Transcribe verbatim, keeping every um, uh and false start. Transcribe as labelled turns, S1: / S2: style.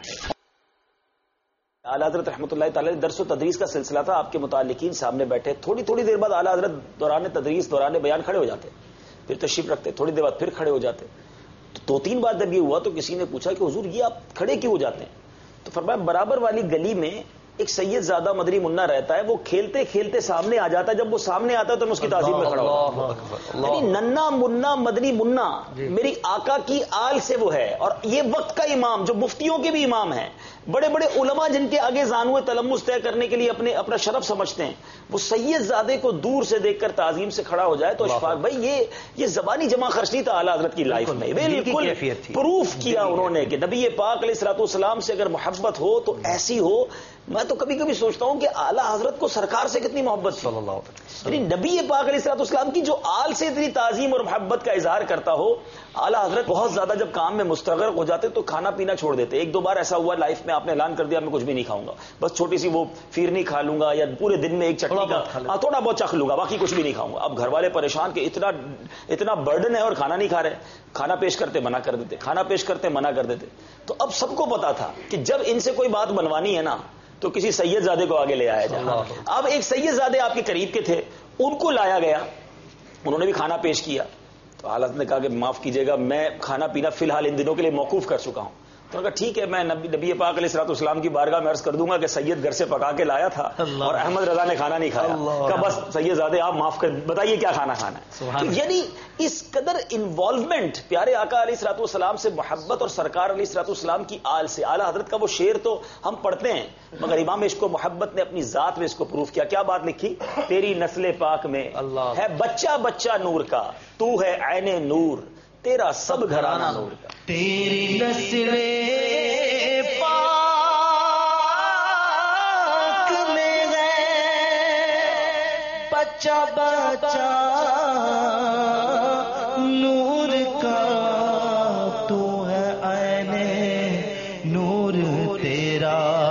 S1: اعلیٰ حضرت رحمۃ اللہ تعالی درس و تدریس کا سلسلہ تھا، آپ کے متعلقین سامنے بیٹھے، تھوڑی تھوڑی دیر بعد اعلیٰ حضرت دوران تدریس دوران بیان کھڑے ہو جاتے، پھر تشریف رکھتے، تھوڑی دیر بعد پھر کھڑے ہو جاتے. تو دو تین بار جب یہ ہوا تو کسی نے پوچھا کہ حضور یہ آپ کھڑے کیوں ہو جاتے ہیں؟ تو فرمایا برابر والی گلی میں ایک سید زادہ مدنی منا رہتا ہے، وہ کھیلتے کھیلتے سامنے آ جاتا ہے، جب وہ سامنے آتا ہے تو میں اس کی تعظیم میں کھڑا ہوں. یعنی ننا منا مدنی منا میری آقا کی آل سے وہ ہے، اور یہ وقت کا امام جو مفتیوں کے بھی امام ہیں، بڑے بڑے علماء جن کے آگے زانوے تلمس طے کرنے کے لیے اپنے اپنا شرف سمجھتے ہیں، وہ سید زادے کو دور سے دیکھ کر تعظیم سے کھڑا ہو جائے تو اشفاق بھائی یہ یہ زبانی جمع خرچ نہیں تھا اعلیٰ حضرت کی لائف میں، بالکل پروف کیا انہوں نے کہ نبی پاک علیہ الصلوۃ والسلام سے اگر محبت ہو تو ایسی ہو. میں تو کبھی کبھی سوچتا ہوں کہ اعلیٰ حضرت کو سرکار سے کتنی محبت تھی، یعنی نبی پاک علیہ الصلوۃ والسلام کی جو آل سے اتنی تعظیم اور محبت کا اظہار کرتا ہو. اعلیٰ حضرت بہت زیادہ جب کام میں مستغرق ہو جاتے تو کھانا پینا چھوڑ دیتے. ایک دو بار ایسا ہوا لائف میں، آپ نے اعلان کر دیا میں کچھ بھی نہیں کھاؤں گا، بس چھوٹی سی وہ فیرنی کھا لوں گا یا پورے دن میں ایک چٹنی کا ہاں تھوڑا بہت چکھ لوں گا، باقی کچھ بھی نہیں کھاؤں گا. اب گھر والے پریشان کہ اتنا اتنا برڈن ہے اور کھانا نہیں کھا رہے، کھانا پیش کرتے منع کر دیتے، کھانا پیش کرتے منع کر دیتے. تو اب سب کو پتا تھا کہ جب ان سے کوئی بات بنوانی ہے نا تو کسی سید زادے کو آگے لے آیا جائے. اب ایک سید زادے آپ کے قریب کے تھے، ان کو لایا گیا، انہوں نے بھی کھانا پیش کیا. تو حالت نے کہا کہ معاف کیجیے گا میں کھانا پینا فی الحال ان دنوں کے لیے موقوف کر چکا ہوں. تو کہا ٹھیک ہے میں نبی نبی پاک علیہ الصلوۃ والسلام کی بارگاہ میں عرض کر دوں گا کہ سید گھر سے پکا کے لایا تھا اور احمد رضا نے کھانا نہیں کھایا. کہا بس سید زادے آپ معاف کر بتائیے کیا کھانا کھانا ہے. یعنی اس قدر انوالومنٹ پیارے آقا علیہ الصلوۃ والسلام سے محبت اور سرکار علیہ الصلوۃ والسلام کی آل سے. اعلیٰ حضرت کا وہ شعر تو ہم پڑھتے ہیں مگر امام عشق و محبت نے اپنی ذات میں اس کو پروف کیا. کیا بات لکھی؟ تیری نسل پاک میں ہے بچہ بچہ نور کا، تو ہے عین نور تیرا سب گھرانہ نور کا.
S2: تیری نسل پاک میں ہے بچہ بچہ نور کا، تو ہے عین نور تیرا